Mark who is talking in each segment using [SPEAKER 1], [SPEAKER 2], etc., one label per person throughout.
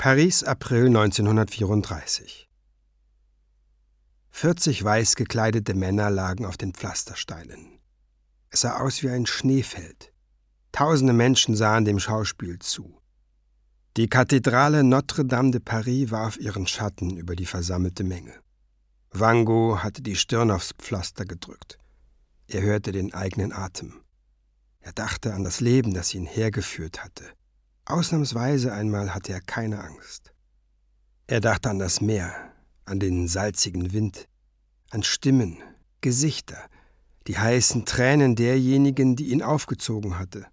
[SPEAKER 1] Paris, April 1934. 40 weiß gekleidete Männer lagen auf den Pflastersteinen. Es sah aus wie ein Schneefeld. Tausende Menschen sahen dem Schauspiel zu. Die Kathedrale Notre-Dame de Paris warf ihren Schatten über die versammelte Menge. Wango hatte die Stirn aufs Pflaster gedrückt. Er hörte den eigenen Atem. Er dachte an das Leben, das ihn hergeführt hatte. Ausnahmsweise einmal hatte er keine Angst. Er dachte an das Meer, an den salzigen Wind, an Stimmen, Gesichter, die heißen Tränen derjenigen, die ihn aufgezogen hatte.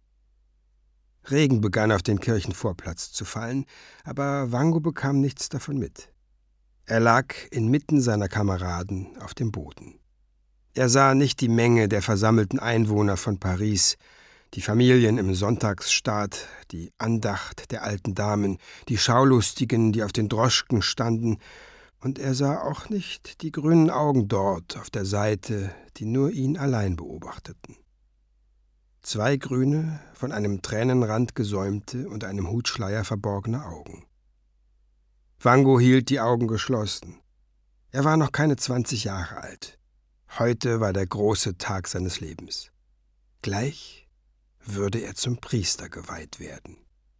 [SPEAKER 1] Regen begann auf den Kirchenvorplatz zu fallen, aber Wango bekam nichts davon mit. Er lag inmitten seiner Kameraden auf dem Boden. Er sah nicht die Menge der versammelten Einwohner von Paris, die Familien im Sonntagsstaat, die Andacht der alten Damen, die Schaulustigen, die auf den Droschken standen, und er sah auch nicht die grünen Augen dort auf der Seite, die nur ihn allein beobachteten. 2 grüne, von einem Tränenrand gesäumte und einem Hutschleier verborgene Augen. Wango hielt die Augen geschlossen. Er war noch keine 20 Jahre alt. Heute war der große Tag seines Lebens. Gleich würde er zum Priester geweiht werden.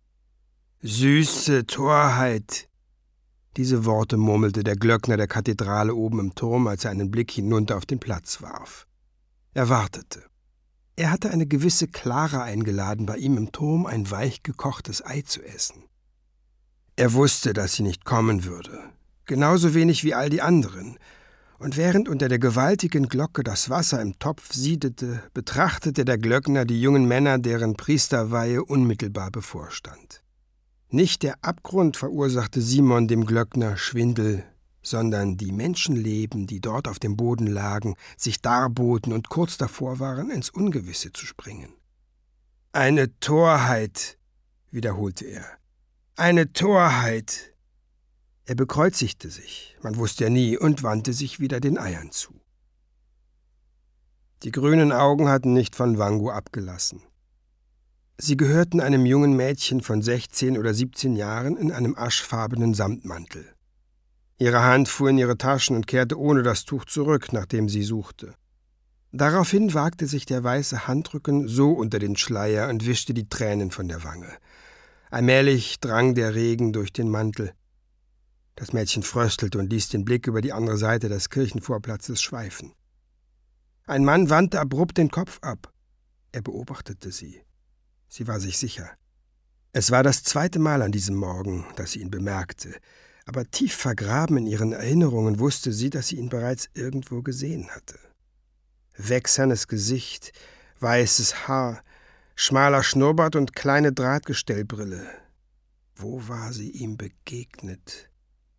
[SPEAKER 1] »Süße Torheit«, diese Worte murmelte der Glöckner der Kathedrale oben im Turm, als er einen Blick hinunter auf den Platz warf. Er wartete. Er hatte eine gewisse Clara eingeladen, bei ihm im Turm ein weich gekochtes Ei zu essen. Er wusste, dass sie nicht kommen würde, genauso wenig wie all die anderen, und während unter der gewaltigen Glocke das Wasser im Topf siedete, betrachtete der Glöckner die jungen Männer, deren Priesterweihe unmittelbar bevorstand. Nicht der Abgrund verursachte Simon dem Glöckner Schwindel, sondern die Menschenleben, die dort auf dem Boden lagen, sich darboten und kurz davor waren, ins Ungewisse zu springen. »Eine Torheit«, wiederholte er. »Eine Torheit!« Er bekreuzigte sich, man wusste ja nie, und wandte sich wieder den Eiern zu. Die grünen Augen hatten nicht von Wango abgelassen. Sie gehörten einem jungen Mädchen von 16 oder 17 Jahren in einem aschfarbenen Samtmantel. Ihre Hand fuhr in ihre Taschen und kehrte ohne das Tuch zurück, nachdem sie suchte. Daraufhin wagte sich der weiße Handrücken so unter den Schleier und wischte die Tränen von der Wange. Allmählich drang der Regen durch den Mantel. Das Mädchen fröstelte und ließ den Blick über die andere Seite des Kirchenvorplatzes schweifen. Ein Mann wandte abrupt den Kopf ab. Er beobachtete sie. Sie war sich sicher. Es war das 2. Mal an diesem Morgen, dass sie ihn bemerkte, aber tief vergraben in ihren Erinnerungen wusste sie, dass sie ihn bereits irgendwo gesehen hatte. Wächsernes Gesicht, weißes Haar, schmaler Schnurrbart und kleine Drahtgestellbrille. Wo war sie ihm begegnet?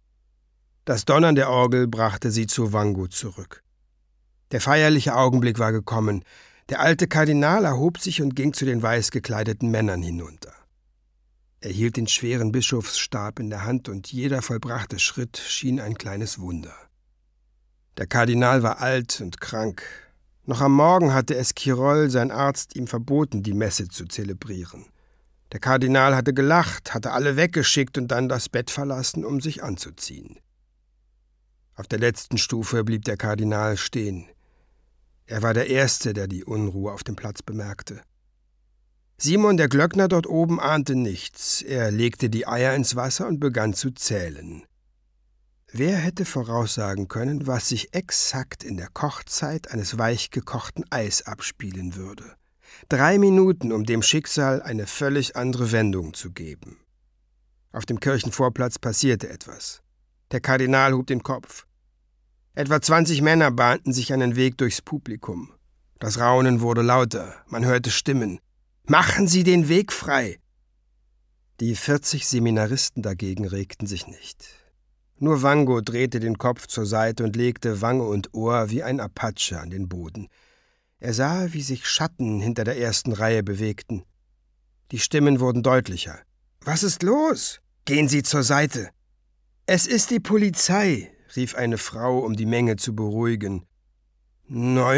[SPEAKER 1] Das Donnern der Orgel brachte sie zu Wango zurück. Der feierliche Augenblick war gekommen. Der alte Kardinal erhob sich und ging zu den weiß gekleideten Männern hinunter. Er hielt den schweren Bischofsstab in der Hand, und jeder vollbrachte Schritt schien ein kleines Wunder. Der Kardinal war alt und krank. Noch am Morgen hatte Esquirol, sein Arzt, ihm verboten, die Messe zu zelebrieren. Der Kardinal hatte gelacht, hatte alle weggeschickt und dann das Bett verlassen, um sich anzuziehen. Auf der letzten Stufe blieb der Kardinal stehen. Er war der Erste, der die Unruhe auf dem Platz bemerkte. Simon, der Glöckner dort oben, ahnte nichts. Er legte die Eier ins Wasser und begann zu zählen. Wer hätte voraussagen können, was sich exakt in der Kochzeit eines weich gekochten Eis abspielen würde? 3 Minuten, um dem Schicksal eine völlig andere Wendung zu geben. Auf dem Kirchenvorplatz passierte etwas. Der Kardinal hob den Kopf. Etwa 20 Männer bahnten sich einen Weg durchs Publikum. Das Raunen wurde lauter, man hörte Stimmen. »Machen Sie den Weg frei!« Die 40 Seminaristen dagegen regten sich nicht. Nur Wango drehte den Kopf zur Seite und legte Wange und Ohr wie ein Apache an den Boden. Er sah, wie sich Schatten hinter der ersten Reihe bewegten. Die Stimmen wurden deutlicher. »Was ist los? Gehen Sie zur Seite!« »Es ist die Polizei«, rief eine Frau, um die Menge zu beruhigen.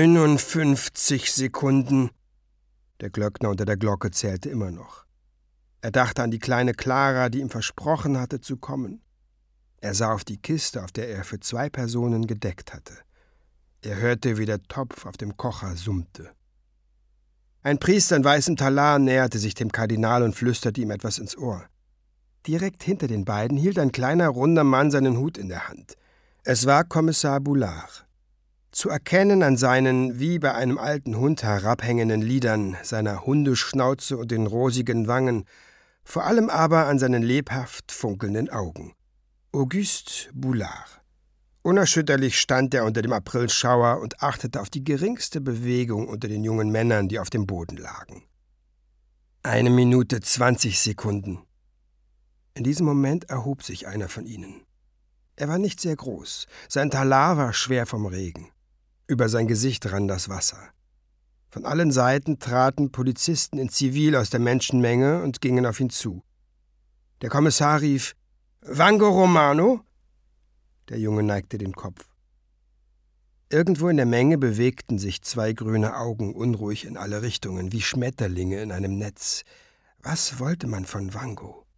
[SPEAKER 1] 59 Sekunden. Der Glöckner unter der Glocke zählte immer noch. Er dachte an die kleine Clara, die ihm versprochen hatte zu kommen. Er sah auf die Kiste, auf der er für 2 Personen gedeckt hatte. Er hörte, wie der Topf auf dem Kocher summte. Ein Priester in weißem Talar näherte sich dem Kardinal und flüsterte ihm etwas ins Ohr. Direkt hinter den beiden hielt ein kleiner, runder Mann seinen Hut in der Hand. Es war Kommissar Boulard. Zu erkennen an seinen, wie bei einem alten Hund herabhängenden Lidern, seiner Hundeschnauze und den rosigen Wangen, vor allem aber an seinen lebhaft funkelnden Augen. Auguste Boulard. Unerschütterlich stand er unter dem Aprilschauer und achtete auf die geringste Bewegung unter den jungen Männern, die auf dem Boden lagen. 1 Minute 20 Sekunden. In diesem Moment erhob sich einer von ihnen. Er war nicht sehr groß, sein Talar war schwer vom Regen. Über sein Gesicht rann das Wasser. Von allen Seiten traten Polizisten in Zivil aus der Menschenmenge und gingen auf ihn zu. Der Kommissar rief: »Vango Romano?« Der Junge neigte den Kopf. Irgendwo in der Menge bewegten sich 2 grüne Augen unruhig in alle Richtungen, wie Schmetterlinge in einem Netz. Was wollte man von Vango?